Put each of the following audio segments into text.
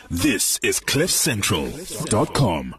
This is CliffCentral.com.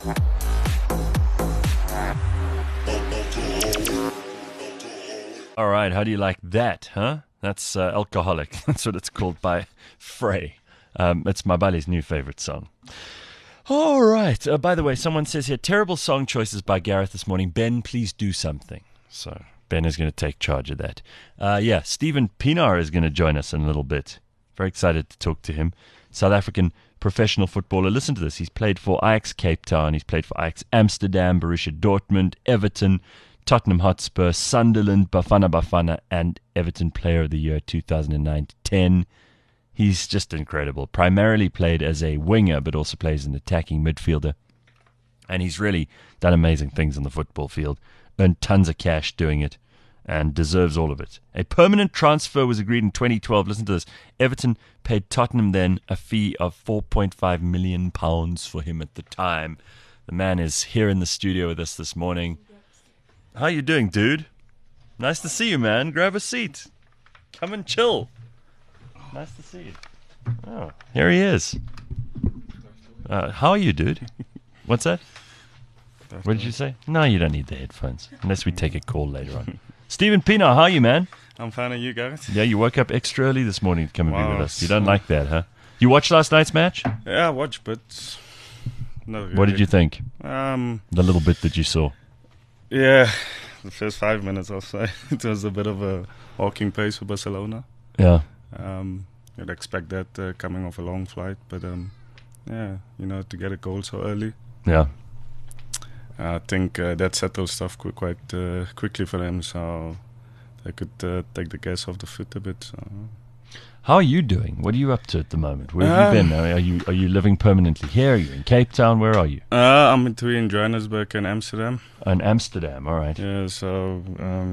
All right, how do you like that, huh? That's Alcoholic. That's what it's called by Frey. It's Mabali's new favorite song. All right. By the way, someone says here, terrible song choices by Gareth this morning. Ben, please do something. So Ben is going to take charge of that. Stephen Pienaar is going to join us in a little bit. Very excited to talk to him. South African professional footballer. Listen to this. He's played for Ajax Cape Town. He's played for Ajax Amsterdam, Borussia Dortmund, Everton, Tottenham Hotspur, Sunderland, Bafana, and Everton Player of the Year 2009-10. He's just incredible. Primarily played as a winger, but also plays an attacking midfielder. And he's really done amazing things on the football field. Earned tons of cash doing it and deserves all of it. A permanent transfer was agreed in 2012. Listen to this. Everton paid Tottenham then a fee of £4.5 million for him at the time. The man is here in the studio with us this morning. How you doing, dude? Nice to see you, man. Grab a seat. Come and chill. Nice to see you. Oh, here he is. How are you, dude? What's that? What did you say? No, you don't need the headphones, unless we take a call later on. Stephen Pienaar, how are you, man? I'm fine, and you guys? Yeah, you woke up extra early this morning to come and be with us. You don't like that, huh? You watched last night's match? Yeah, I watched, but not really. What did you think? The little bit that you saw. Yeah, the first 5 minutes, I'll say. It was a bit of a walking pace for Barcelona. Yeah. You'd expect that coming off a long flight, but to get a goal so early. Yeah. I think that settled stuff quite quickly for them, so they could take the gas off the foot a bit. So. How are you doing? What are you up to at the moment? Where have you been? Are you living permanently here? Are you in Cape Town? Where are you? I'm between Johannesburg and Amsterdam. In Amsterdam, all right. Yeah, so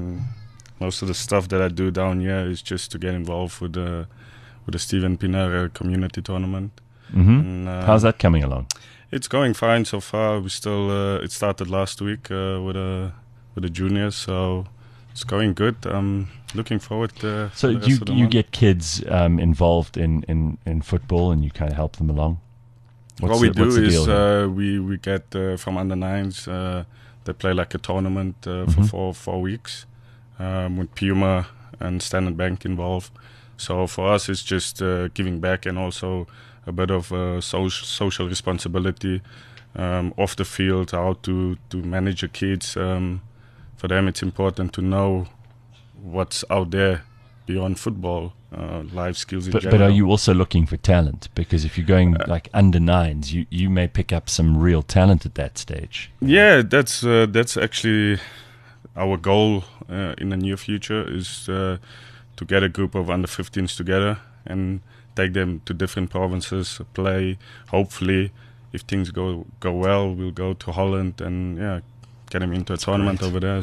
most of the stuff that I do down here is just to get involved with the Stephen Pienaar community tournament. Mm-hmm. And, how's that coming along? It's going fine so far. We still it started last week with the juniors, so it's going good. I'm looking forward to. So you get kids involved in football, and you kind of help them along. What we do is we get from under nines. They play like a tournament for 4 weeks with Puma and Standard Bank involved. So for us, it's just giving back and also a bit of social responsibility off the field, how to manage your kids. For them, it's important to know what's out there beyond football, life skills in general. But are you also looking for talent? Because if you're going like under nines, you may pick up some real talent at that stage. Yeah, that's actually our goal in the near future is to get a group of under 15s together and take them to different provinces, play. Hopefully, if things go well, we'll go to Holland and get them into a tournament over there.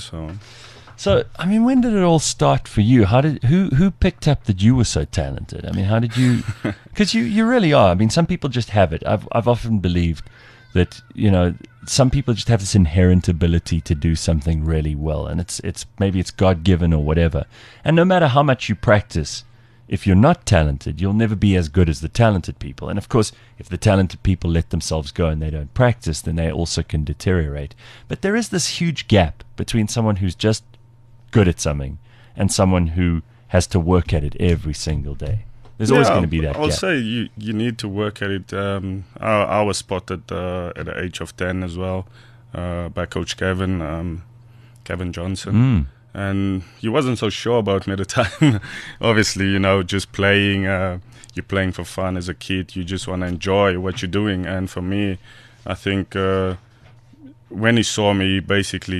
So I mean, when did it all start for you? Who picked up that you were so talented? I mean, how did you? Because you really are. I mean, some people just have it. I've often believed that some people just have this inherent ability to do something really well, and it's maybe it's God-given or whatever. And no matter how much you practice, if you're not talented, you'll never be as good as the talented people. And of course, if the talented people let themselves go and they don't practice, then they also can deteriorate. But there is this huge gap between someone who's just good at something and someone who has to work at it every single day. There's always going to be that gap. I'll say you need to work at it. I was spotted at the age of 10 as well by Coach Kevin Johnson. And he wasn't so sure about me at the time. Obviously, just playing, you're playing for fun as a kid. You just want to enjoy what you're doing. And for me, I think when he saw me, he basically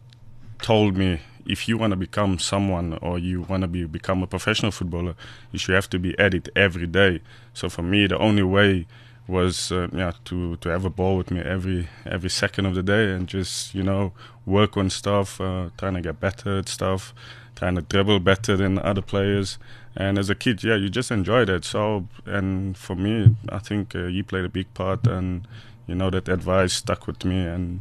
told me, if you want to become someone or you want to become a professional footballer, you should have to be at it every day. So for me, the only way was to have a ball with me every second of the day and just work on stuff, trying to get better at stuff, trying to dribble better than other players. And as a kid, you just enjoy that. So, and for me, I think he played a big part, and that advice stuck with me. And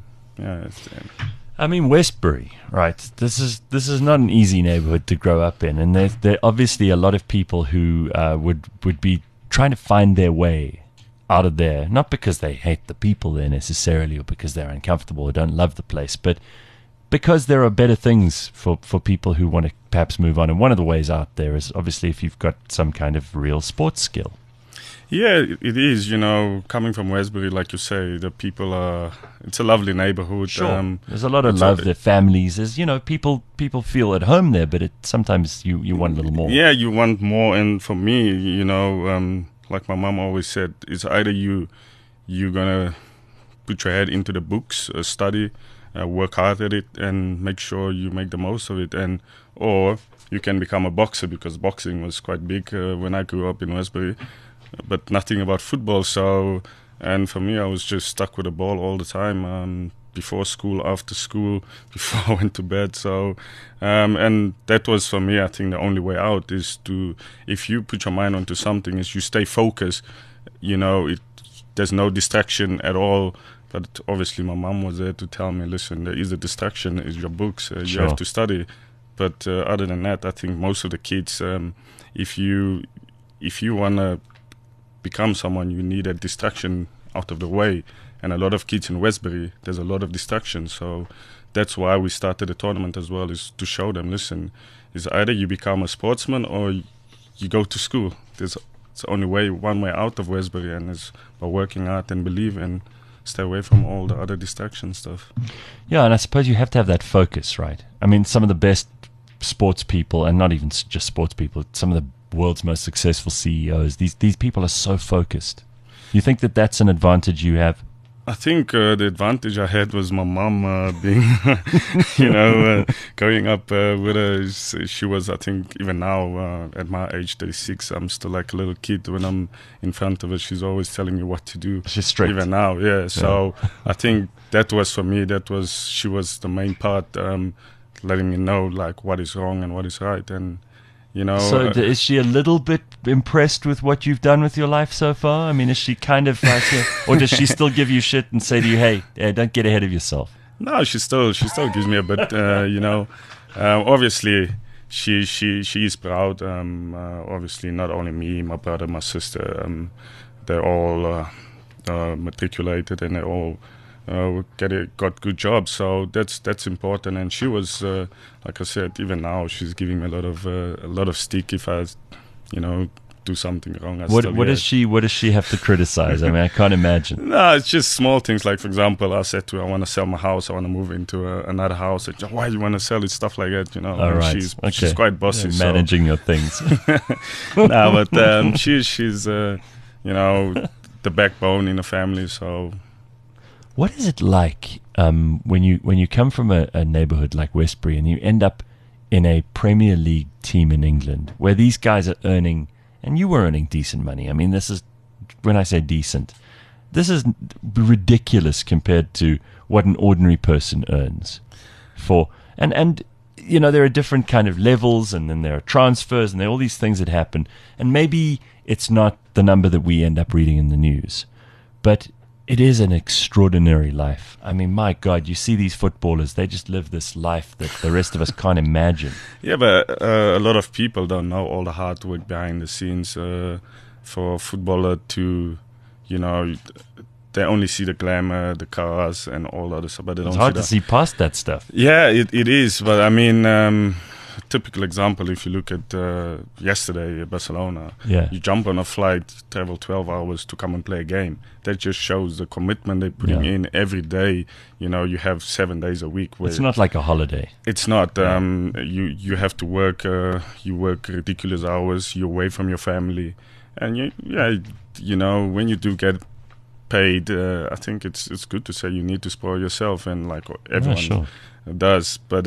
I mean, Westbury, right? This is not an easy neighborhood to grow up in, and there are obviously a lot of people who would be trying to find their way out of there, not because they hate the people there necessarily or because they're uncomfortable or don't love the place, but because there are better things for people who want to perhaps move on. And one of the ways out there is obviously if you've got some kind of real sports skill. Yeah, it is. Coming from Westbury, like you say, the people it's a lovely neighborhood. Sure. There's a lot of love, their families. There's, people feel at home there, but sometimes you want a little more. Yeah, you want more. And for me, like my mom always said, it's either you're going to put your head into the books, study, work hard at it, and make sure you make the most of it, or you can become a boxer, because boxing was quite big when I grew up in Westbury, but nothing about football. So, and for me, I was just stuck with the ball all the time, before school, after school, before I went to bed. So, and that was for me, I think the only way out is if you put your mind onto something, is you stay focused. There's no distraction at all. But obviously my mom was there to tell me, listen, there is a distraction, is your books, you have to study. But other than that, I think most of the kids, if you want to become someone, you need a distraction out of the way. And a lot of kids in Westbury, there's a lot of distractions. So that's why we started the tournament as well, is to show them, listen, is either you become a sportsman or you go to school. It's only one way out of Westbury, and it's by working hard and believe and stay away from all the other distraction stuff. Yeah, and I suppose you have to have that focus, right? I mean, some of the best sports people, and not even just sports people, some of the world's most successful CEOs, these people are so focused. You think that that's an advantage you have? I think the advantage I had was my mom being, growing up with her. She was, I think, even now at my age, 36, I'm still like a little kid when I'm in front of her. She's always telling me what to do. She's strict. Even now, yeah. So I think that was for me. She was the main part, letting me know like what is wrong and what is right, and. So is she a little bit impressed with what you've done with your life so far? I mean, is she kind of like, or does she still give you shit and say to you, hey, don't get ahead of yourself? No, she still gives me a bit, obviously she is proud. Obviously not only me, my brother, my sister, they're all matriculated, and they all got good jobs, so that's important. And she was, like I said, even now she's giving me a lot of stick if I, do something wrong. What does she have to criticize? I mean, I can't imagine. No, it's just small things. Like, for example, I said to her, I want to sell my house, I want to move into another house. Like, why do you want to sell it? Stuff like that, All right. She's quite bossy. Yeah, managing your things. No, but she's the backbone in the family. So. What is it like when you come from a neighborhood like Westbury and you end up in a Premier League team in England where these guys are earning, and you were earning decent money. I mean, this is, when I say decent, this is ridiculous compared to what an ordinary person earns. And there are different kind of levels, and then there are transfers, and there are all these things that happen. And maybe it's not the number that we end up reading in the news, but it is an extraordinary life. I mean, my God, you see these footballers, they just live this life that the rest of us can't imagine. Yeah, but a lot of people don't know all the hard work behind the scenes for a footballer to, they only see the glamour, the cars, and all the other stuff. But it's hard to see past that stuff. Yeah, it is. But I mean, typical example, if you look at yesterday, Barcelona, you jump on a flight, travel 12 hours to come and play a game. That just shows the commitment they're putting in every day. You have 7 days a week. It's not like a holiday. It's not. You have to work. You work ridiculous hours. You're away from your family. And when you do get paid, I think it's good to say you need to spoil yourself, and like everyone does. But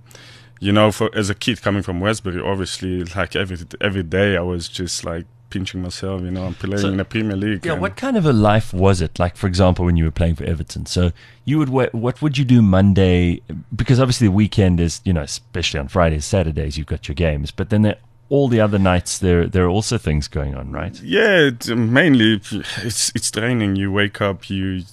as a kid coming from Westbury, obviously, like every day I was just like pinching myself, I'm playing in the Premier League. Yeah, what kind of a life was it? Like, for example, when you were playing for Everton, so you would what would you do Monday? Because obviously the weekend is, especially on Fridays, Saturdays, you've got your games, but then there all the other nights there are also things going on, right? Yeah, mainly it's training. You wake up,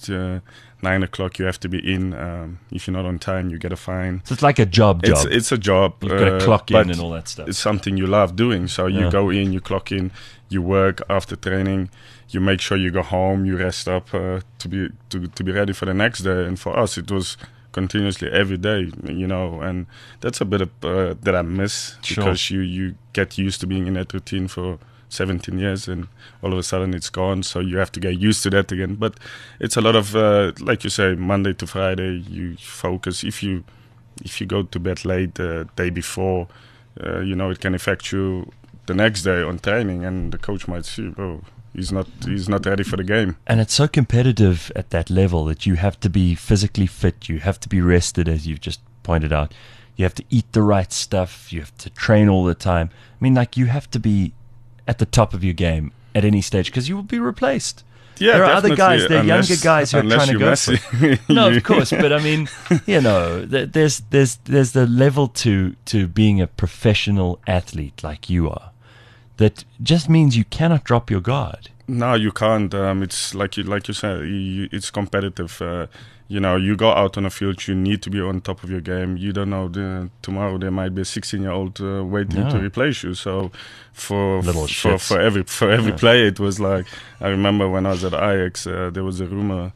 9 o'clock, you have to be in. If you're not on time, you get a fine. So it's like a job. It's a job. You've got to clock in and all that stuff. It's something you love doing. So you go in, you clock in, you work after training. You make sure you go home, you rest up to be ready for the next day. And for us, it was continuously every day, and that's a bit of that I miss, because you get used to being in that routine for 17 years, and all of a sudden it's gone, so you have to get used to that again. But it's a lot of like you say, Monday to Friday you focus. If you go to bed late the day before, it can affect you the next day on training, and the coach might see, he's not ready for the game. And it's so competitive at that level that you have to be physically fit, you have to be rested, as you've just pointed out. You have to eat the right stuff, you have to train all the time. I mean, like, you have to be at the top of your game at any stage, because you will be replaced. Yeah, there are other guys, there are younger guys who are trying to go Messi. for it. No, of course, but I mean, there's the level to being a professional athlete like you are that just means you cannot drop your guard. No, you can't. It's like you said, it's competitive. You go out on a field, you need to be on top of your game. You don't know, tomorrow there might be a 16-year-old waiting to replace you. So for every player, it was like, I remember when I was at Ajax, there was a rumor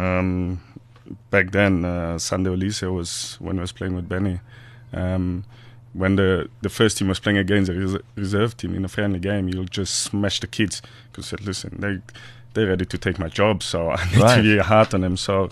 back then. Sander Olise was, when I was playing with Benny. When the first team was playing against the reserve team in a friendly game, you'll just smash the kids, because said, listen, they're ready to take my job, so I need to be hard on them. So,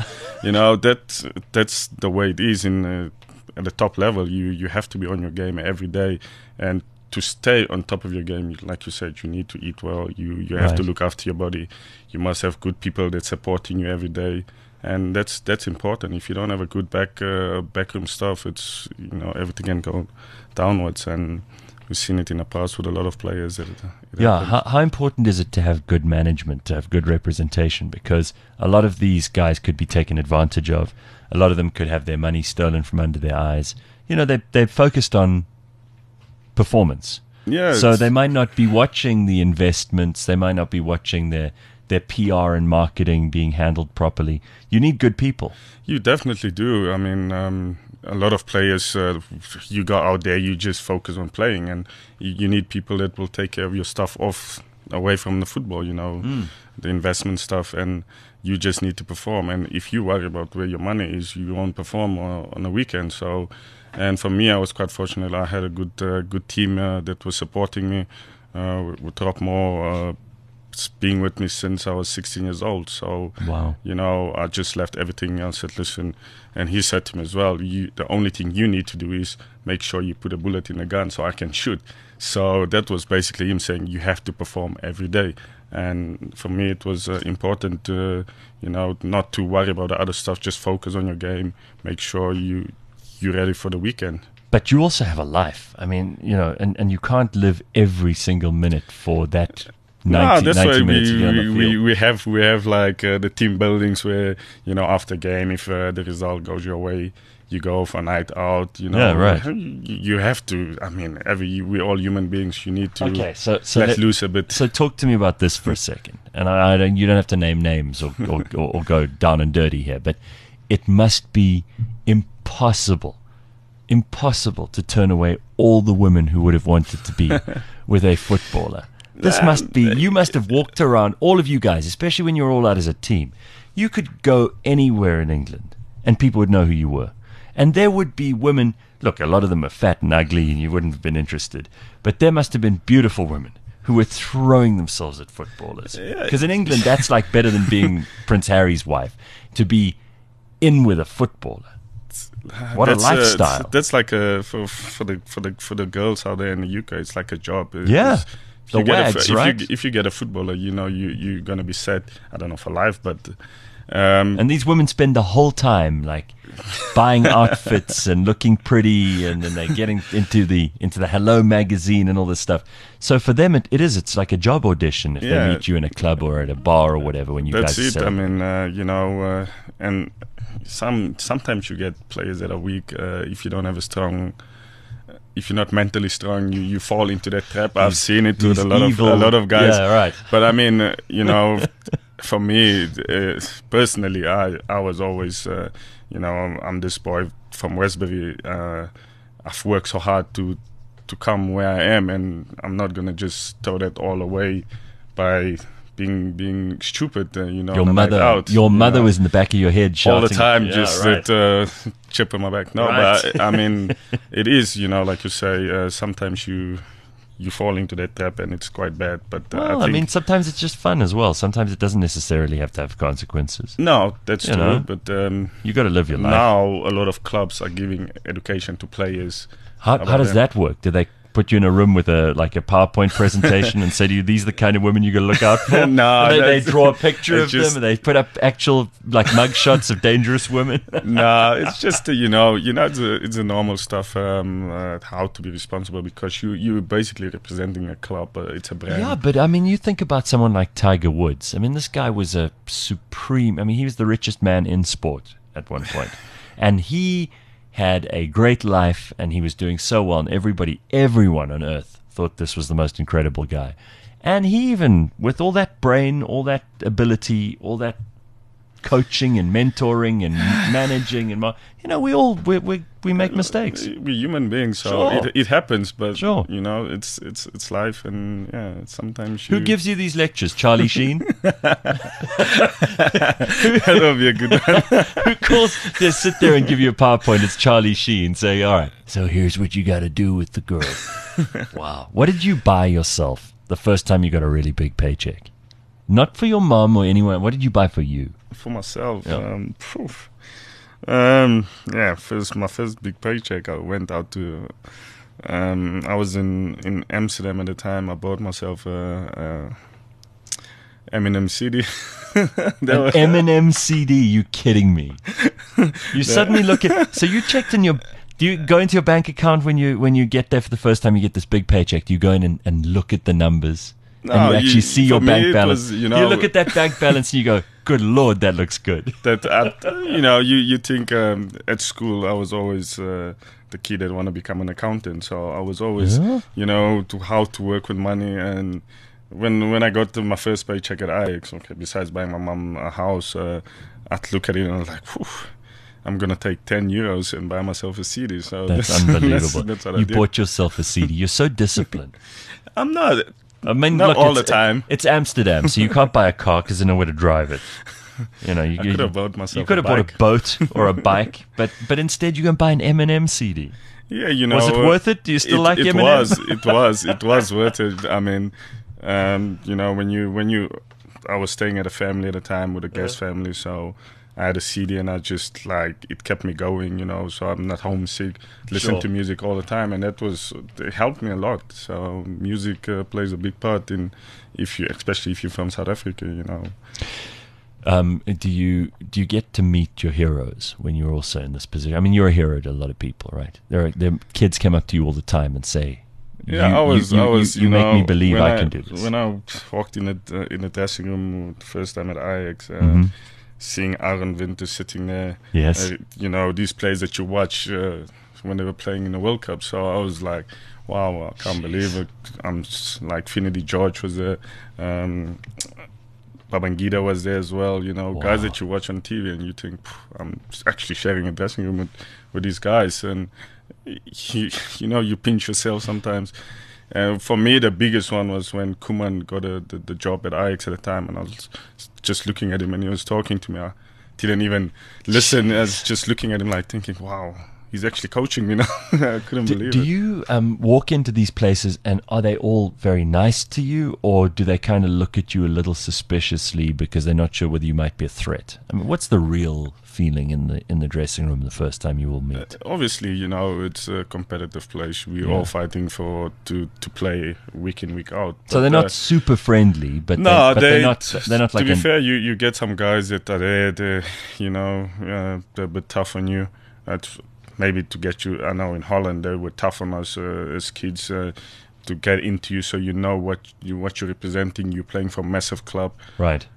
that's the way it is at the top level. You have to be on your game every day, and to stay on top of your game, like you said, you need to eat well. You have to look after your body. You must have good people that's supporting you every day. And that's important. If you don't have a good backroom stuff, it's everything can go downwards, and we've seen it in the past with a lot of players. How important is it to have good management, to have good representation? Because a lot of these guys could be taken advantage of. A lot of them could have their money stolen from under their eyes. They're focused on performance. Yeah. So they might not be watching the investments. They might not be watching their PR and marketing being handled properly. You need good people. You definitely do. I mean, a lot of players, you go out there, you just focus on playing, and you need people that will take care of your stuff away from the football, the investment stuff, and you just need to perform. And if you worry about where your money is, you won't perform on the weekend. So, and for me, I was quite fortunate. I had a good team that was supporting me, with Rob being with me since I was 16 years old. So, wow. I just left everything else. Said, listen, and he said to me as well, the only thing you need to do is make sure you put a bullet in the gun so I can shoot. So that was basically him saying, you have to perform every day. And for me, it was important, not to worry about the other stuff, just focus on your game, make sure you're ready for the weekend. But you also have a life. I mean, and you can't live every single minute for that 90 that's why we have like the team buildings where after game, if the result goes your way, you go for a night out. You have to. I mean, we're all human beings. You need to let loose a bit. So talk to me about this for a second. And you don't have to name names or go down and dirty here, but it must be impossible to turn away all the women who would have wanted to be with a footballer. This must be, you must have walked around, all of you guys, especially when you're all out as a team. You could go anywhere in England and people would know who you were. And there would be women, look, a lot of them are fat and ugly and you wouldn't have been interested, but there must have been beautiful women who were throwing themselves at footballers. Because in England, that's like better than being Prince Harry's wife, to be in with a footballer. What a lifestyle. That's like for the girls out there in the UK, it's like a job. If you get a footballer, you're going to be set, I don't know, for life, but and these women spend the whole time like buying outfits and looking pretty, and then they're getting into the Hello magazine and all this stuff. So for them it's like a job audition if they meet you in a club or at a bar or whatever when you guys That's it. I mean, and sometimes you get players that are weak if you don't have a strong if you're not mentally strong, you fall into that trap. I've seen it with a evil, lot of guys. Yeah, right. But I mean, you know, for me personally, I was always, you know, I'm this boy from Westbury. I've worked so hard to come where I am, and I'm not gonna just throw that all away by being stupid. You know, Your mother was in the back of your head shouting all the time, yeah, just right. that chip on my back. No, Right. but I mean, it is, you know, like you say, sometimes you fall into that trap, and it's quite bad. But Well, I mean, sometimes it's just fun as well. Sometimes it doesn't necessarily have to have consequences. no, that's You true. know, But You got to live your life. now a lot of clubs are giving education to players. How about does them. that work? Do they put you in a room with a PowerPoint presentation and say to you, "These are the kind of women you got to look out for"? No, And they that's- draw a picture of it's just- them, and they put up actual mug shots of dangerous women. No, it's just you know, it's the normal stuff. How to be responsible, because you basically representing a club. It's a brand. Yeah, but I mean, you think about someone like Tiger Woods. I mean, this guy was a supreme. I mean, he was the richest man in sport at one point, and he had a great life, and he was doing so well, and everyone on earth thought this was the most incredible guy. And he even, with all that brain, all that ability, all that coaching and mentoring and managing, and you know, we make mistakes. We're human beings, so Sure. it happens. But Sure. you know, it's life, and yeah, sometimes Who gives you these lectures? Charlie Sheen? That'll be a good one. Who calls to sit there and give you a PowerPoint? It's Charlie Sheen saying, "All right, so here's what you got to do with the girl." Wow. What did you buy yourself the first time you got a really big paycheck? Not for your mom or anyone. What did you buy for you? For myself, Yeah. my first big paycheck, I went out to. I was in Amsterdam at the time. I bought myself a Eminem CD. An Eminem CD? You kidding me? You suddenly look at. So you checked in your. Do you go into your bank account when you get there for the first time? You get this big paycheck. Do you go in and look at the numbers? No, and you actually see your for me, bank it balance. was, you know, look at that bank balance and you go, "Good Lord, that looks good." that you know, you think at school I was always the kid that want to become an accountant, so I was always you know, to how to work with money. And when I got to my first paycheck at Ajax, okay, besides buying my mom a house, I'd look at it and I was like, whew, I'm gonna take 10 euros and buy myself a CD. So That's unbelievable. that's what I You did. bought yourself a CD. You're so disciplined. I'm not. I mean, Not look, all it's, the time. It's Amsterdam, so you can't buy a car because there's nowhere to drive it. You know, you I could have bought myself. You could have a bought a bike. boat or a bike, but instead you go and buy an Eminem CD. Yeah, you know. Was it worth it? Do you still like Eminem? It was worth it. I mean, you know, I was staying at a family at the time with a guest family, so I had a CD, and I just it kept me going, you know, so I'm not homesick. Listen Sure. to music all the time, and it helped me a lot. So music plays a big part in, especially if you're from South Africa, you know. Do you get to meet your heroes when you're also in this position? I mean, you're a hero to a lot of people, right? There kids come up to you all the time and say, Yeah, I was. You make me believe I can do this. When I walked in the dressing room the first time at Ajax, seeing Aaron Winter sitting there, Yes. you know, these players that you watch when they were playing in the World Cup. So I was like, wow, I can't believe it. Like Finidi George was there. Babangida was there as well, you know, guys that you watch on TV and you think, I'm actually sharing a dressing room with these guys. And, you know, you pinch yourself sometimes. For me, the biggest one was when Koeman got the job at Ajax at the time, and I was just looking at him and he was talking to me. I didn't even listen. I was just looking at him like thinking, wow, he's actually coaching me now. I couldn't believe it. Do you walk into these places and are they all very nice to you, or do they kind of look at you a little suspiciously because they're not sure whether you might be a threat? I mean, what's the real feeling in the dressing room the first time you all meet? Obviously, you know, it's a competitive place. We're all fighting to play week in, week out. So they're not super friendly, but no, they're not like. To be fair, you get some guys that are there, you know, they're a bit tough on you. Maybe to get you. I know in Holland they were tough on us as kids to get into you, so you know what you're representing. You're playing for a massive club, Right.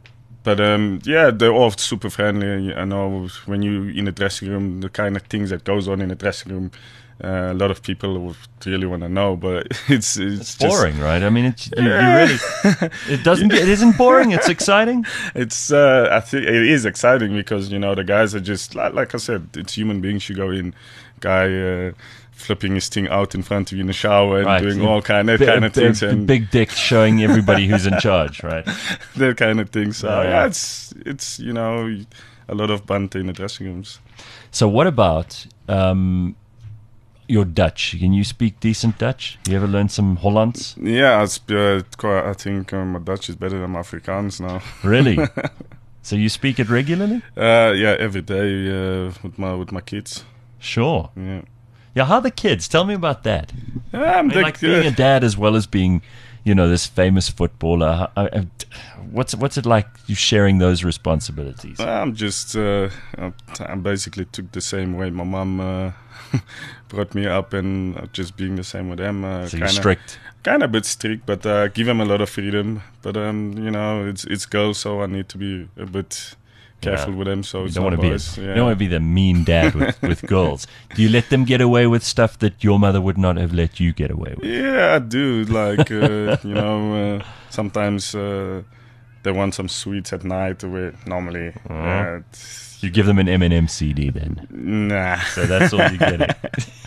But yeah, they're all super friendly. I know when you in the dressing room, the kind of things that goes on in the dressing room, a lot of people would really want to know. But it's just boring, right? I mean, you really it isn't boring. It's exciting. It's I think it is exciting because the guys are just like I said, it's human beings. You go in, guy. Flipping his thing out in front of you in the shower and doing all kind of things, and big dick showing everybody who's in charge, right? That kind of thing. So yeah, it's a lot of banter in the dressing rooms. So what about your Dutch? Can you speak decent Dutch? You ever learn some Hollands? Yeah, I think my Dutch is better than my Afrikaans now. Really? So you speak it regularly? Yeah, every day with my kids. Sure. Yeah. Yeah, how are the kids? Tell me about that. Like being a dad as well as being, this famous footballer. What's it like you sharing those responsibilities? I'm just, I basically took the same way my mom brought me up, and just being the same with them. So you're strict? Kind of a bit strict, but give them a lot of freedom. But it's girls, so I need to be a bit careful with them. So you don't want to be the mean dad with girls. Do you let them get away with stuff that your mother would not have let you get away with? Yeah, I do. Like sometimes they want some sweets at night. Where normally you give them an M&M CD then. Nah. So that's all you get.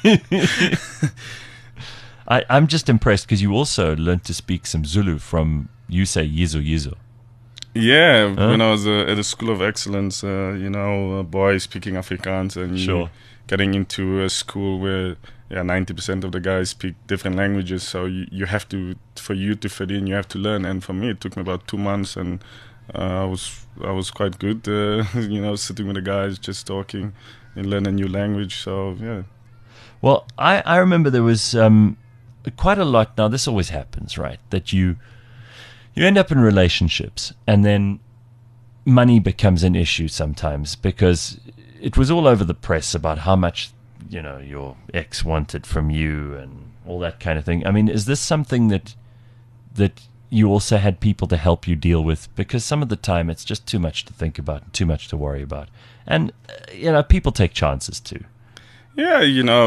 I'm just impressed because you also learned to speak some Zulu from, you say Yizo Yizo. Yeah, when I was at a school of excellence, boys speaking Afrikaans, and getting into a school where 90% of the guys speak different languages. So you have to, for you to fit in, you have to learn. And for me, it took me about 2 months, and I was quite good, sitting with the guys, just talking and learn a new language. So yeah. Well, I remember there was quite a lot. Now this always happens, right? That you end up in relationships, and then money becomes an issue sometimes, because it was all over the press about how much your ex wanted from you and all that kind of thing. I mean, is this something that you also had people to help you deal with? Because some of the time it's just too much to think about, too much to worry about, and people take chances too. Yeah,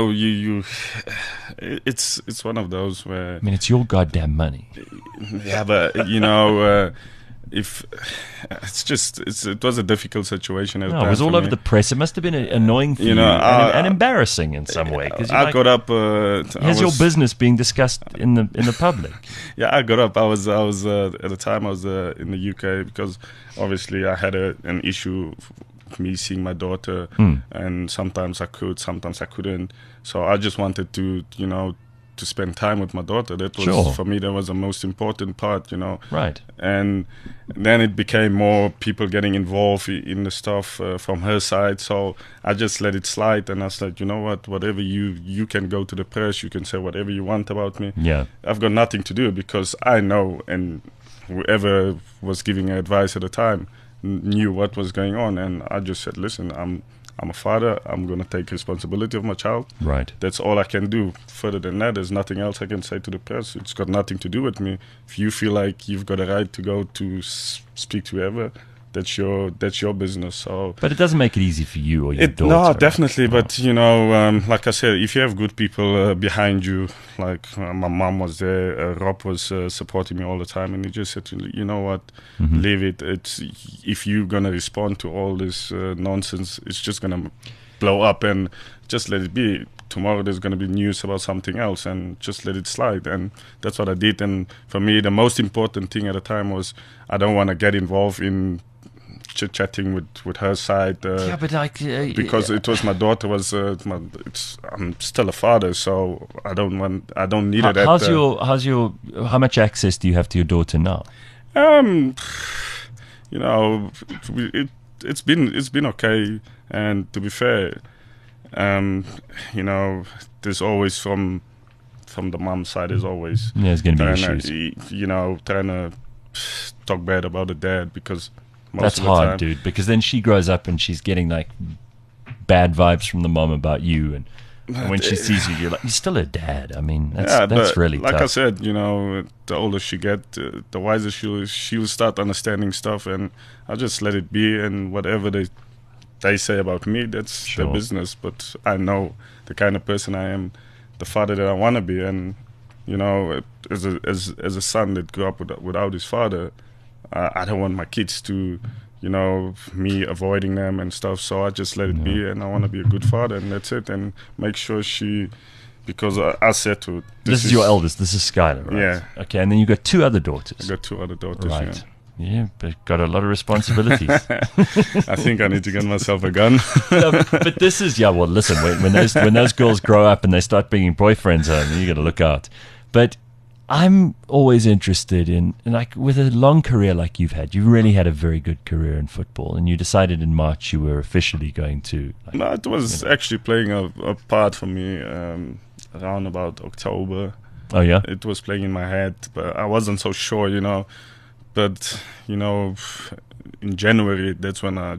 it's one of those where, I mean, it's your goddamn money. Yeah, but if it was a difficult situation. It was all over the press. It must have been annoying for you, and embarrassing in some way. Because I got up. Here's your business being discussed in the public. Yeah, I got up. I was at the time I was in the UK, because obviously I had an issue. Me seeing my daughter, and sometimes I could, sometimes I couldn't. So I just wanted to spend time with my daughter. That was for me. That was the most important part, Right. And then it became more people getting involved in the stuff from her side. So I just let it slide, and I said, you know what? Whatever you can go to the press. You can say whatever you want about me. Yeah. I've got nothing to do, because I know, and whoever was giving advice at the time knew what was going on, and I just said, listen, I'm a father. I'm going to take responsibility of my child. Right. That's all I can do. Further than that, there's nothing else I can say to the press. It's got nothing to do with me. If you feel like you've got a right to go to speak to whoever, that's your business. So, but it doesn't make it easy for you or your daughter. No, definitely. No. But like I said, if you have good people behind you, like my mom was there, Rob was supporting me all the time, and he just said, you know what, leave it. It's if you're gonna respond to all this nonsense, it's just gonna blow up, and just let it be. Tomorrow there's going to be news about something else, and just let it slide. And that's what I did. And for me, the most important thing at the time was I don't want to get involved in chit-chatting with her side, because it was my daughter. I'm still a father, so I don't need it. How much access do you have to your daughter now? It's been okay, and to be fair, there's always from the mom side is always there's going to be issues. Trying to talk bad about the dad, because that's hard, dude. Because then she grows up and she's getting like bad vibes from the mom about you, and And when she sees you, you're still her dad. I mean, that's but really like tough. I said, the older she get, the wiser she'll start understanding stuff, and I'll just let it be. And whatever they say about me, that's their business. But I know the kind of person I am, the father that I want to be, and as a son that grew up without his father, I don't want my kids to, me avoiding them and stuff. So I just let it be, and I want to be a good father, and that's it. And make sure because I said to her, this is your eldest. This is Skylar, right? Yeah. Okay, and then you got 2 other daughters. I got 2 other daughters. Right. Yeah, but got a lot of responsibilities. I think I need to get myself a gun. But this is well. Listen, when those girls grow up and they start bringing boyfriends home, you got to look out. But I'm always interested in like with a long career like you've had. You really had a very good career in football, and you decided in March you were officially going to. No, it was actually playing a part for me around about October. Oh yeah, it was playing in my head, but I wasn't so sure, But in January, that's when I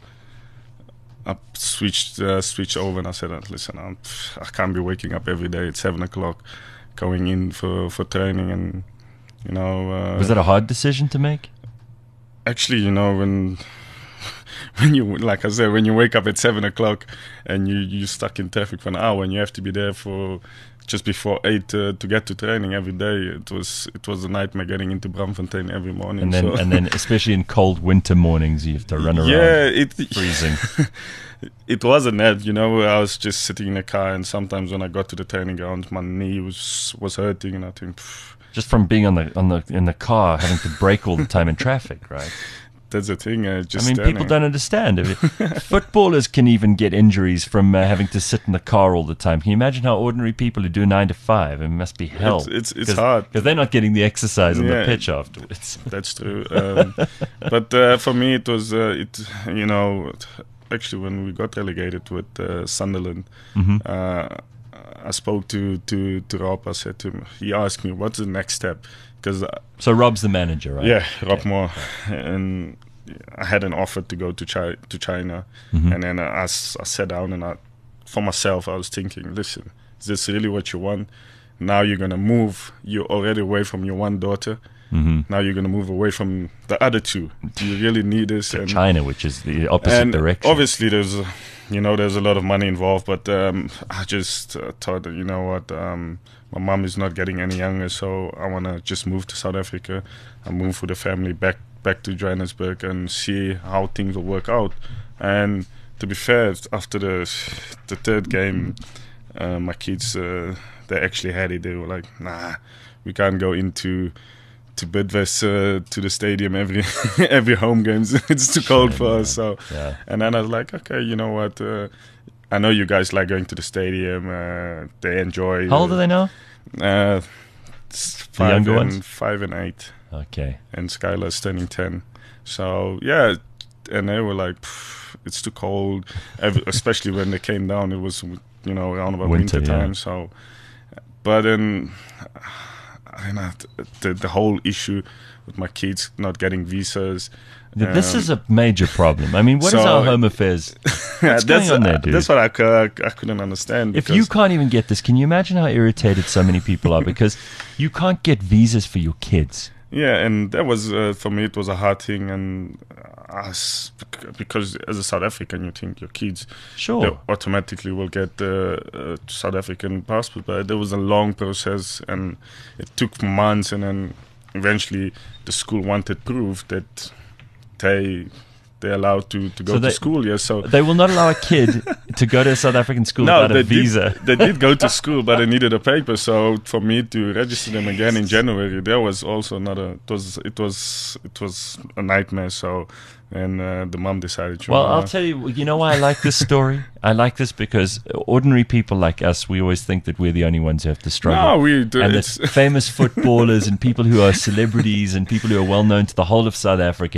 switched over, and I said, "Listen, I can't be waking up every day at 7:00, going in for training." And was that a hard decision to make? Actually, when you, like I said, when you wake up at 7:00 and you're stuck in traffic for an hour, and you have to be there for just before 8 to get to training every day, it was a nightmare getting into Braamfontein every morning. And then especially in cold winter mornings, you have to run around freezing. It wasn't that, I was just sitting in the car, and sometimes when I got to the training ground, my knee was hurting, and I think just from being in the car, having to brake all the time in traffic, right? That's the thing. People don't understand. Footballers can even get injuries from having to sit in the car all the time. Can you imagine how ordinary people who do 9 to 5? It must be hell. It's hard because they're not getting the exercise on the pitch afterwards. That's true. But for me, it was actually when we got relegated with Sunderland. I spoke to Rob. I said to him, he asked me, "What's the next step?" So Rob's the manager, right? Yeah, Rob Moore. And I had an offer to go to China. And then I sat down, and for myself, I was thinking, listen, is this really what you want? Now you're going to move. You're already away from your one daughter. Now you're going to move away from the other 2. Do you really need this? To China, which is the opposite direction. Obviously, there's a lot of money involved, but I just thought that, my mom is not getting any younger, so I want to just move to South Africa. I move with the family back to Johannesburg and see how things will work out. And to be fair, after the 3rd game, my kids, they actually had it. They were like, "Nah, we can't go into Bidvest to the stadium every home games. It's too cold for us." So, and then I was like, "Okay, you know what? I know you guys like going to the stadium. They enjoy." How old are they now? 5 and 8. Okay. And Skylar's turning 10. So yeah, and they were like, "It's too cold," especially when they came down. It was around about winter time. So, but then the whole issue with my kids not getting visas. This is a major problem. I mean, what is our home affairs? What's going on there, dude? That's what I couldn't understand. If you can't even get this, can you imagine how irritated so many people are because you can't get visas for your kids? Yeah, and that was, for me, it was a hard thing. And because as a South African, you think your kids they automatically will get a South African passport. But there was a long process, and it took months. And then eventually the school wanted proof that they're allowed to go to school. Yes, so they will not allow a kid to go to a South African school without a visa. They did go to school, but they needed a paper. So for me to register them again in January, there was also another. It was a nightmare. So. And the mom decided. Well, I'll tell you. You know why I like this story? I like this because ordinary people like us, we always think that we're the only ones who have to struggle. No, we do. And the famous footballers and people who are celebrities and people who are well known to the whole of South Africa.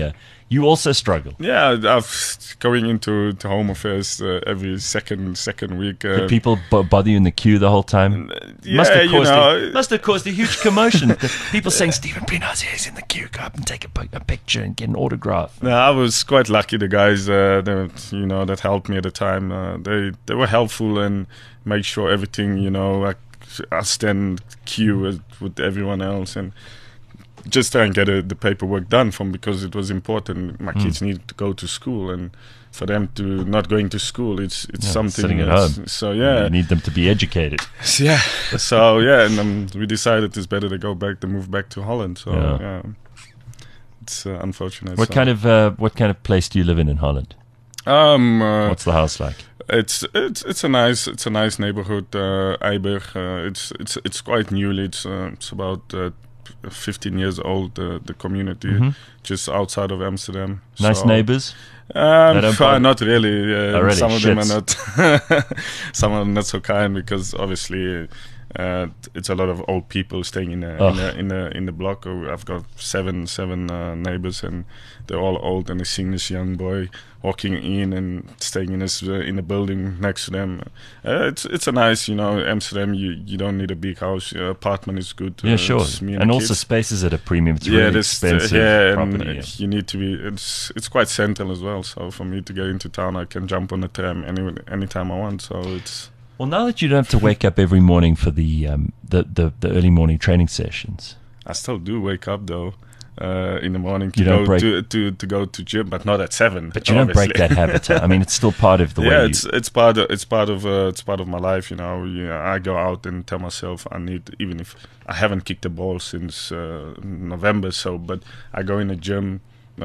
You also struggle. Yeah, I've going into Home Affairs every second week. Did people bother you in the queue the whole time? Yeah, must have caused a huge commotion. People saying, Stephen Pienaar is in the queue. Go up and take a picture and get an autograph. No, I was quite lucky. The guys that helped me at the time, they were helpful and made sure everything, I stand queue with everyone else and just try and get the paperwork done because it was important. My kids needed to go to school, and for them to not going to school, it's something sitting at home. So yeah, you need them to be educated. Yeah. So yeah, and we decided it's better to move back to Holland. So yeah, it's unfortunate. What kind of place do you live in Holland? What's the house like? It's a nice neighborhood, Eiberg. It's quite newly. It's about 15 years old. The community just outside of Amsterdam. Nice neighbors. Not really. Really. Some of them are not. Some of them not so kind because obviously it's a lot of old people staying in the block. I've got seven neighbors, and they're all old, and they see this young boy walking in and staying in the building next to them. It's a nice, Amsterdam. You don't need a big house. Your apartment is good. Yeah, sure. And also kids. Space is at a premium. It's really expensive property. And you need to be. It's quite central as well. So for me to get into town, I can jump on the tram anytime I want. So it's. Well, now that you don't have to wake up every morning for the early morning training sessions, I still do wake up though. In the morning to go to gym, but not at 7. But you don't break that habit. I mean, it's still part of the way. Yeah, it's part of my life. I go out and tell myself I need, even if I haven't kicked the ball since November. But I go in the gym.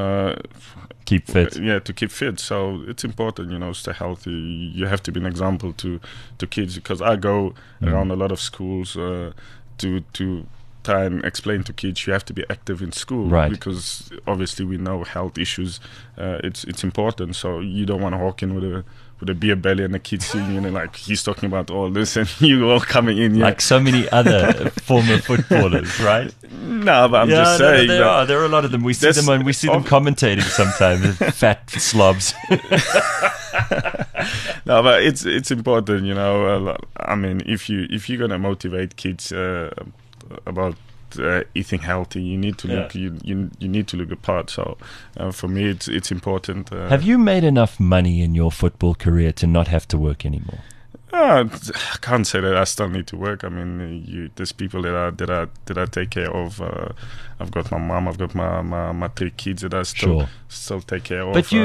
Keep fit. To keep fit. So it's important, stay healthy. You have to be an example to kids, because I go around a lot of schools to try and explain to kids you have to be active in school, right? Because obviously we know health issues. It's important. So you don't want to walk in with a beer belly and a kid seeing like he's talking about all this and you all coming in like so many other former footballers, right? No, but I'm just saying there are a lot of them. We see them commentating sometimes. Fat slobs. No, but it's important, I mean, if you're gonna motivate kids about eating healthy, you need to look you need to look the part. So for me, it's important. Have you made enough money in your football career to not have to work anymore? I can't say that I still need to work. I mean, there's people that I take care of. I've got my mom. I've got my 3 kids that I still take care of. But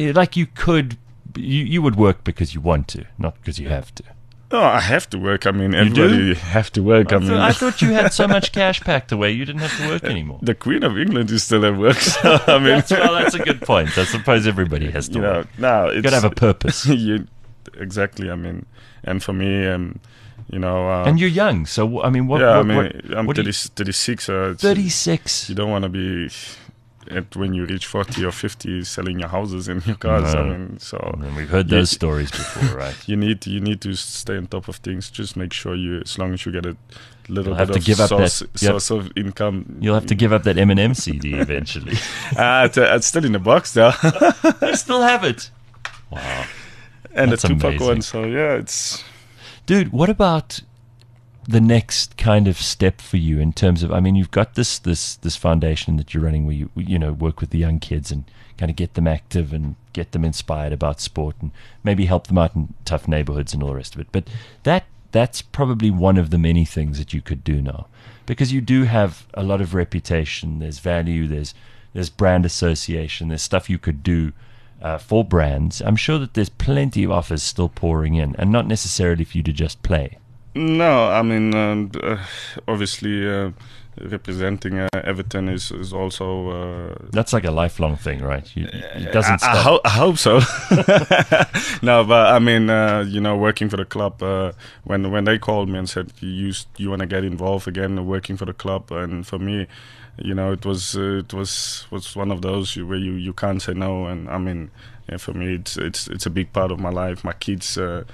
you would work because you want to, not because you have to. No, I have to work. I mean, everybody have to work. I thought you had so much cash packed away you didn't have to work anymore. The Queen of England is still at work. So, I mean, that's a good point. I suppose everybody has to work. No, you've got to have a purpose. Exactly. I mean, and for me, and you're young, so I mean, I'm 36. 36. You don't want to be when you reach 40 or 50 selling your houses and your cars. No. I mean, we've heard those stories before, right? You need to stay on top of things. Just make sure as long as you get a little bit of source of income. You'll have to give up that Eminem CD eventually. It's still in the box though. You still have it. Wow. And that's the Tupac amazing. one, so yeah, it's... Dude, what about the next kind of step for you in terms of, I mean, you've got this foundation that you're running where you work with the young kids and kind of get them active and get them inspired about sport and maybe help them out in tough neighborhoods and all the rest of it. But that's probably one of the many things that you could do now, because you do have a lot of reputation, there's value, there's brand association, there's stuff you could do for brands. I'm sure that there's plenty of offers still pouring in, and not necessarily for you to just play. No, I mean, obviously, representing Everton is also... That's like a lifelong thing, right? It doesn't stop. I hope so. No, but I mean, working for the club, when they called me and said, you want to get involved again working for the club, and for me, it was one of those where you can't say no. And I mean, for me, it's a big part of my life. My kids...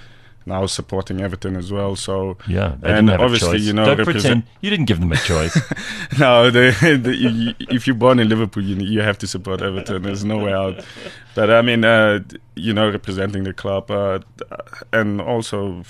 now supporting Everton as well. So Yeah, they and didn't have obviously, a choice. you know, Don't pretend you didn't give them a choice. no, if you're born in Liverpool, you have to support Everton. There's no way out. But I mean, you know, representing the club, and also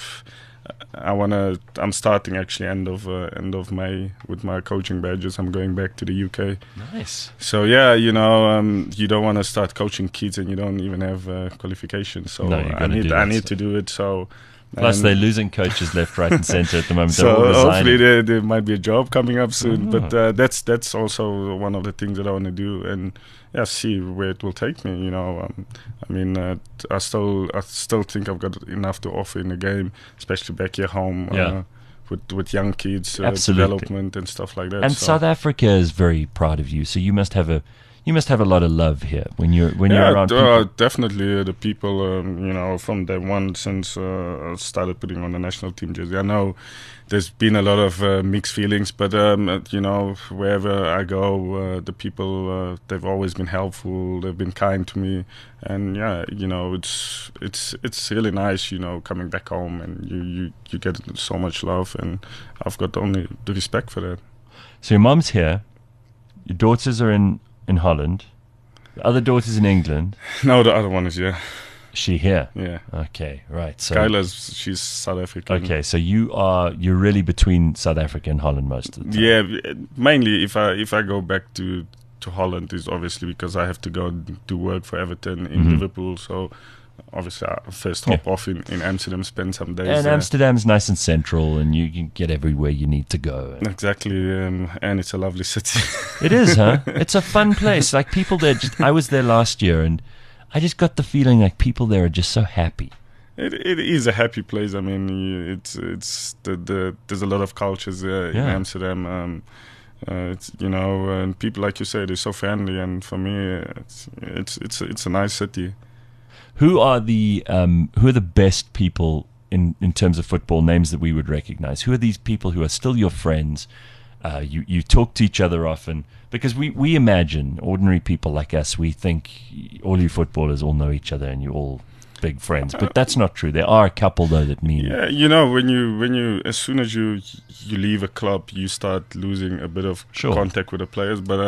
I'm starting actually end of May with my coaching badges. I'm going back to the UK. Nice. So yeah, you know, you don't want to start coaching kids and you don't even have qualifications. So No, you I gotta do need that to do it. So. Plus, they're losing coaches left, right, and centre at the moment. They're all So resigning. hopefully there might be a job coming up soon. But that's also one of the things that I want to do, and yeah, see where it will take me. You know, I mean, I still think I've got enough to offer in the game, especially back here home. Yeah. With young kids, Absolutely. development and stuff like that. And so. South Africa is very proud of you, so you must have a lot of love here when you're around people. Definitely the people, you know, from day one since I started putting on the national team jersey. I know there's been a lot of mixed feelings, but you know, wherever I go, the people they've always been helpful. They've been kind to me, and yeah, you know, it's really nice, you know, coming back home and you get so much love, and I've got only the respect for that. So your mom's here, your daughters are in Holland, the other daughter's in England. No, the other one is Is she here? yeah. Okay, right. So She's South African. okay, so you're really between South Africa and Holland most of the time. Yeah, mainly if I go back to Holland is obviously because I have to go and do work for Everton in Liverpool. So obviously I first hop off in Amsterdam, spend some days And there. Amsterdam's nice and central, and you can get everywhere you need to go. Exactly, and it's a lovely city. It is, huh? It's a fun place. Like people there, I was there last year, and I just got the feeling like people there are just so happy. It is a happy place. I mean, it's there's a lot of cultures in Amsterdam. It's, you know, and people, like you say, they're so friendly, and for me, it's a nice city. Who are the best people in terms of football names that we would recognize? Who are these people who are still your friends? You talk to each other often, because we imagine ordinary people like us. We think all you footballers all know each other and you're all big friends, but that's not true. There are a couple though that mean. Yeah, you know, when you as soon as you leave a club, you start losing a bit of contact with the players. But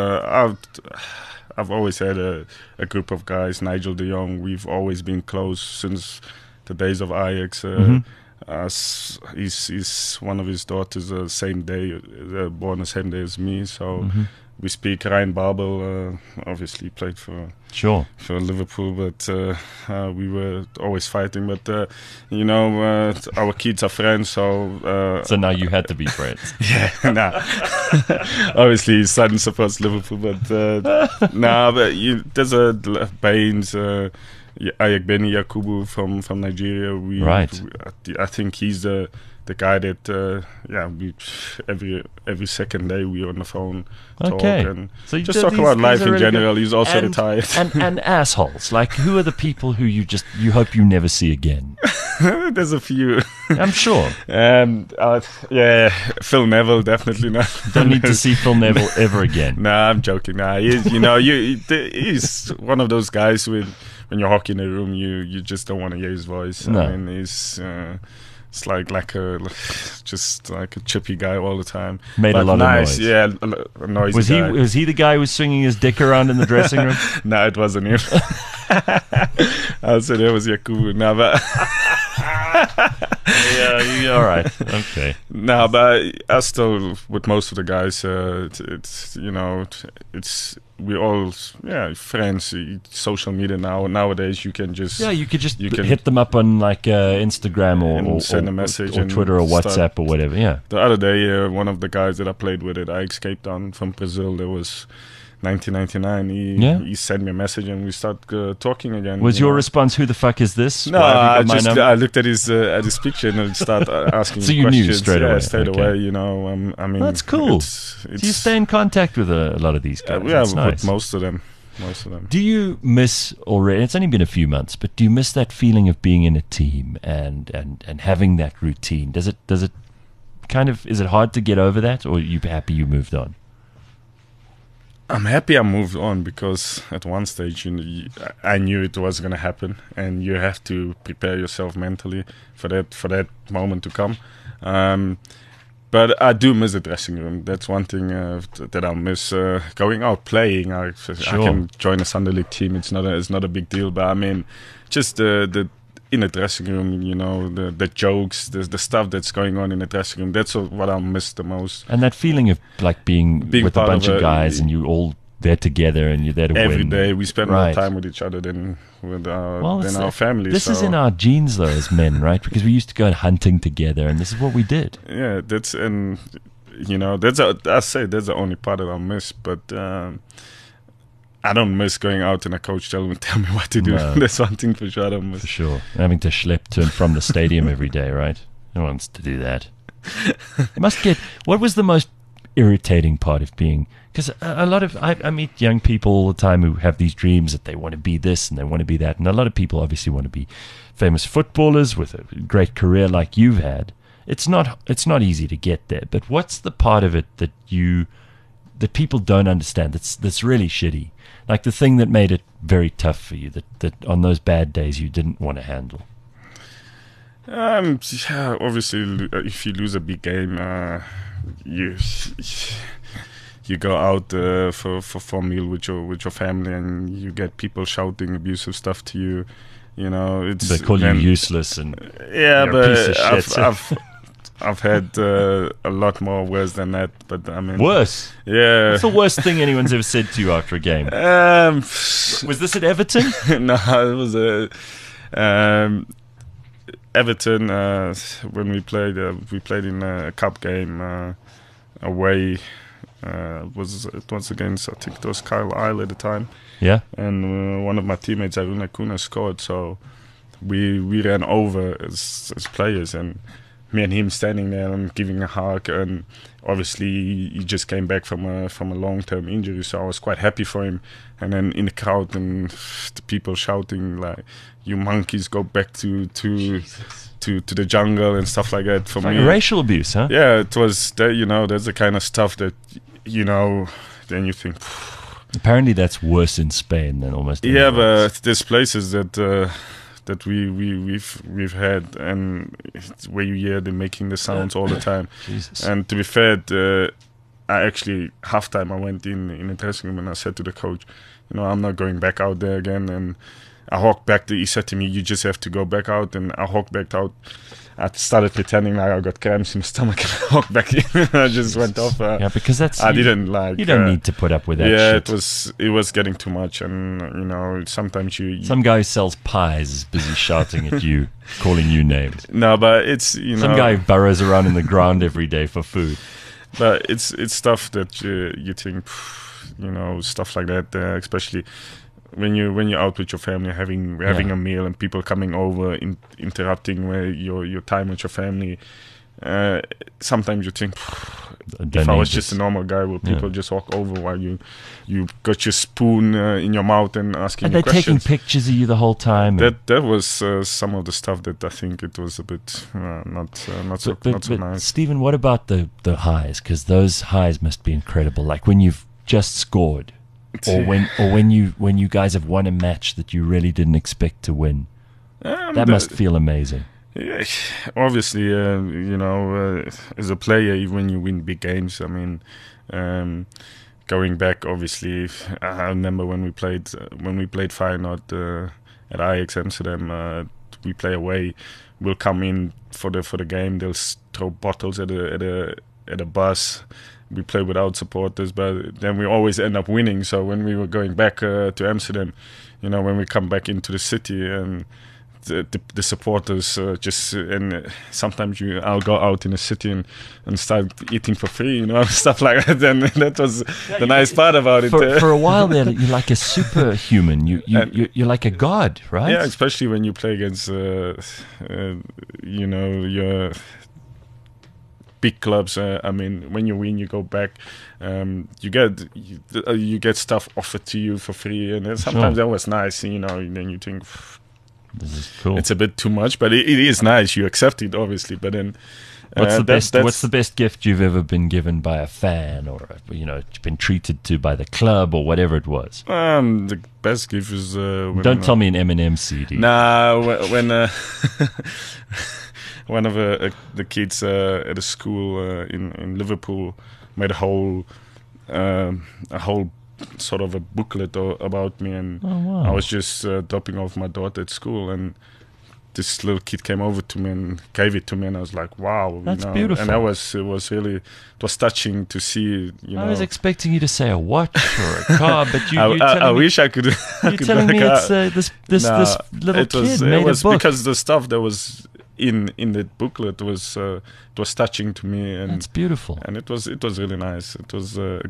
I've always had a group of guys. Nigel de Jong, we've always been close since the days of Ajax. He's one of his daughters same day, born the same day as me. So we speak. Ryan Babel obviously played for Liverpool, but we were always fighting. But you know, our kids are friends, so so now you had to be friends. yeah, nah. Obviously, his son supports Liverpool, but nah. But there's a Baines. Ayagbeni Yakubu from Nigeria. I think he's the guy that we every second day we're on the phone talk and so just talk about life in general. He's also retired. and assholes. Like, who are the people who you hope you never see again? There's a few, I'm sure. Phil Neville definitely not. Don't need to see Phil Neville ever again. Nah, I'm joking. Nah, he's one of those guys when you're hockey in the room, you just don't want to hear his voice. No. I mean, it's like just like a chippy guy all the time. Made a lot of noise. Yeah, a noisy guy. Was he the guy who was swinging his dick around in the dressing room? No, it wasn't him. I'll say that was Yakubu. No, but yeah, all right, okay. No, but I still with most of the guys. It's you know, we're all friends. Social media nowadays you can just hit them up on like Instagram or send a message or Twitter or WhatsApp or whatever. Yeah. The other day, one of the guys that I played with I escaped on from Brazil. There was 1999. He sent me a message and we started talking again. Was your response, "Who the fuck is this"? No, I looked at his picture and started asking. So you questions. knew straight away. Straight away. You know, I mean, that's cool. So you stay in contact with a lot of these guys. Yeah, with nice. Most of them. Do you miss already? It's only been a few months, but do you miss that feeling of being in a team and having that routine? Does it kind of, is it hard to get over that, or are you happy you moved on? I'm happy I moved on, because at one stage I knew it was going to happen, and you have to prepare yourself mentally for that moment to come. But I do miss the dressing room. That's one thing that I miss. Going out playing, I can join a Sunday League team. It's not a big deal. But I mean, just the in the dressing room, the jokes, the stuff that's going on in the dressing room. That's what I miss the most. And that feeling of like being with a bunch of guys, and you all there together, and you're there to every win. day. We spend more time with each other than with our families. This is in our genes, though, as men, right? Because we used to go hunting together, and this is what we did. Yeah, that's the only part that I miss. But I don't miss going out and a coach tell me what to do. No. That's one thing for sure I don't miss. For sure. Having to schlep to and from the stadium every day, right? No one wants to do that. What was the most irritating part of being, because a lot of I meet young people all the time who have these dreams that they want to be this and they want to be that, and a lot of people obviously want to be famous footballers with a great career like you've had. It's not easy to get there, but what's the part of it that people don't understand that's really shitty, like the thing that made it very tough for you, that on those bad days you didn't want to handle? Obviously, if you lose a big game, you go out for a meal with your family, and you get people shouting abusive stuff to you. They call you useless and yeah, you're a piece of shit. I've had a lot more worse than that, but I mean worse. Yeah. What's the worst thing anyone's ever said to you after a game? Was this at Everton? No, it was Everton. When we played in a cup game away. It was against, I think it was Kyle Isle at the time. Yeah. And one of my teammates, Aruna Kuna, scored. So we ran over as players, and me and him standing there and giving a hug. And obviously he just came back from a long-term injury, so I was quite happy for him. And then in the crowd, and the people shouting like, "You monkeys, go back to the jungle," and stuff like that. For me, racial abuse, huh? Yeah, it was that. That's the kind of stuff that then you think. Apparently, that's worse in Spain than almost. Yeah, but there's places that we've had, and where you hear them making the sounds all the time. Jesus. And to be fair, I actually halftime I went in the dressing room and I said to the coach, I'm not going back out there again. And I walked back. He said to me, "You just have to go back out." And I walked back out. I started pretending like I got cramps in my stomach, and I walked back in. I just went off. Yeah, because didn't like. You don't need to put up with that. Yeah, shit. it was getting too much, and sometimes you. Some guy who sells pies is busy shouting at you, calling you names. No, but it's some guy who burrows around in the ground every day for food. But it's stuff that you think, stuff like that, especially. When you're out with your family, having a meal, and people coming over, interrupting your time with your family, sometimes you think, if I was just a normal guy, will people just walk over while you got your spoon in your mouth and asking you questions? And they're taking pictures of you the whole time. That was some of the stuff that I think it was a bit not so nice. Stephen, what about the highs? Because those highs must be incredible. Like when you've just scored. Or when you guys have won a match that you really didn't expect to win, that must feel amazing. Yeah, obviously, as a player, even when you win big games, I mean, going back, obviously, I remember when we played Feyenoord at Ajax Amsterdam. We play away. We'll come in for the game. They'll throw bottles at a bus. We play without supporters, but then we always end up winning. So when we were going back to Amsterdam, when we come back into the city, and the supporters and sometimes I'll go out in the city and start eating for free, stuff like that. And that was the nice part about it. For a while there, you're like a superhuman. You're like a god, right? Yeah, especially when you play against your big clubs. I mean, when you win, you go back. You get stuff offered to you for free, and sometimes that was nice. And then you think, This is cool. It's a bit too much, but it is nice. You accept it, obviously. But then, what's the best gift you've ever been given by a fan, or been treated to by the club, or whatever it was? The best gift is don't tell me an Eminem CD. Nah, when one of the kids at a school in Liverpool made a whole sort of a booklet about me, and I was just dropping off my daughter at school, and this little kid came over to me and gave it to me, and I was like, wow, that's beautiful. And it was touching to see. I was expecting you to say a watch or a car, but I wish I could. You're telling me it's this little kid made a book. Because the stuff that was in the booklet was touching to me, and that's beautiful. And it was really nice. It was a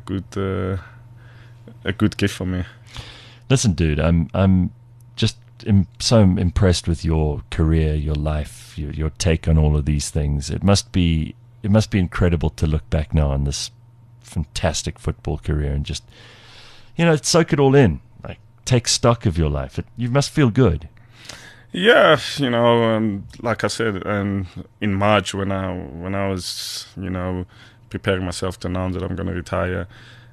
good gift for me. Listen, dude, I'm just so impressed with your career, your life, your take on all of these things. It must be incredible to look back now on this fantastic football career and just soak it all in, like take stock of your life. You must feel good. Yeah, like I said, in March when I was preparing myself to announce that I'm going to retire,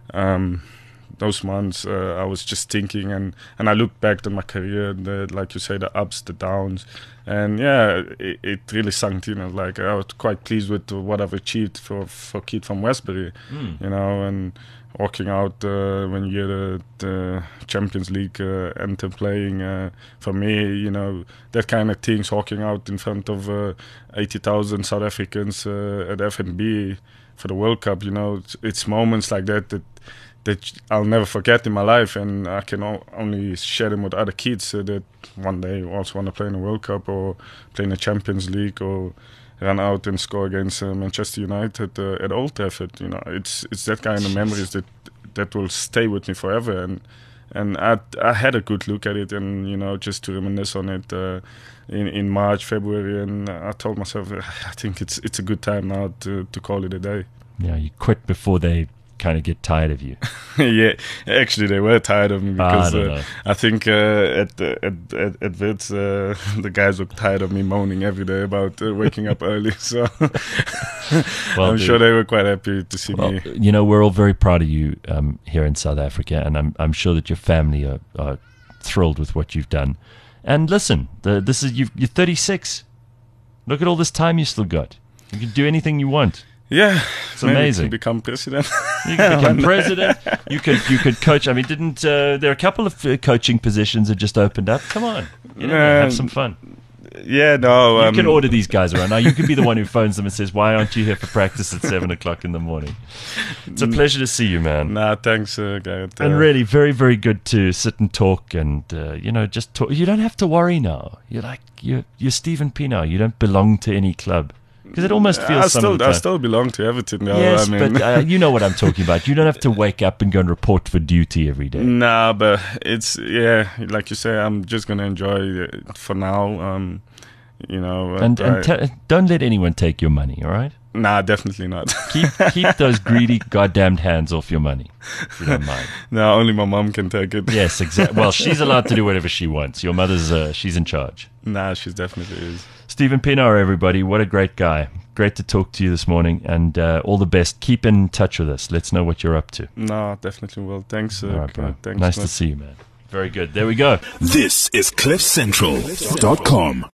those months I was just thinking, and I looked back at my career, like you say, the ups, the downs, and yeah, it really sunk in. I was quite pleased with what I've achieved for a kid from Westbury, and walking out when you hear the Champions League anthem playing, for me, that kind of things, walking out in front of 80,000 South Africans at FNB for the World Cup, it's moments like that I'll never forget in my life, and I can only share them with other kids that one day also want to play in the World Cup or play in the Champions League or run out and score against Manchester United at Old Trafford. It's that kind of memories that will stay with me forever. And I had a good look at it, and just to reminisce on it in March, February, and I told myself I think it's a good time now to call it a day. Yeah, you quit before they kind of get tired of you. Yeah, actually they were tired of me because I think at Wits the guys were tired of me moaning every day about waking up early, so I'm sure they were quite happy to see me. We're all very proud of you here in South Africa, and I'm sure that your family are thrilled with what you've done. And listen, you're 36. Look at all this time you still got. You can do anything you want. Yeah, it's amazing. You can become president. You can become president. You could coach. I mean, there are a couple of coaching positions that just opened up. Come on, have some fun. Yeah, no. You can order these guys around. Now you can be the one who phones them and says, "Why aren't you here for practice at 7:00 in the morning?" It's a pleasure to see you, man. Nah, thanks, Gareth. And really, very, very good to sit and talk, and just talk. You don't have to worry now. You're Stephen Pienaar. You don't belong to any club. Because it almost feels I still belong to Everton now. Yes, but you know what I'm talking about. You don't have to wake up and go and report for duty every day. Nah, but it's, like you say, I'm just going to enjoy it for now. And don't let anyone take your money, all right? Nah, definitely not. Keep those greedy goddamned hands off your money, if you don't mind. No, only my mom can take it. Yes, exactly. Well, she's allowed to do whatever she wants. Your mother's, she's in charge. Nah, she definitely is. Stephen Pienaar, everybody. What a great guy. Great to talk to you this morning, and all the best. Keep in touch with us. Let's know what you're up to. No, definitely will. Thanks. All right, bro. Thanks, nice to see you, man. Very good. There we go. This is CliffCentral.com.